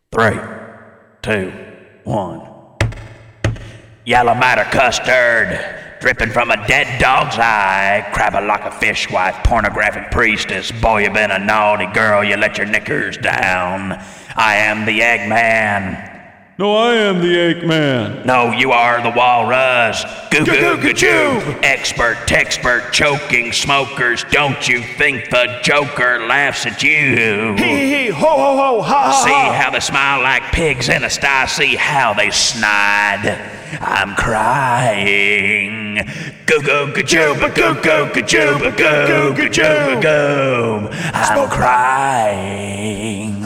3, 2, 1. Yellow matter custard, dripping from a dead dog's eye. Crabber like a fishwife, pornographic priestess. Boy, you been a naughty girl, you let your knickers down. I am the Eggman. No, I am the Eggman. No, you are the walrus. Goo goo goo choo. Expert, texpert, choking smokers. Don't you think the Joker laughs at you? Hee hee ho ho ho ha ha. See how they smile like pigs in a sty. See how they snide. I'm crying. Goo goo goo choo ba goo goo goo choo ba goo goo goo choo ba goo. I'm crying.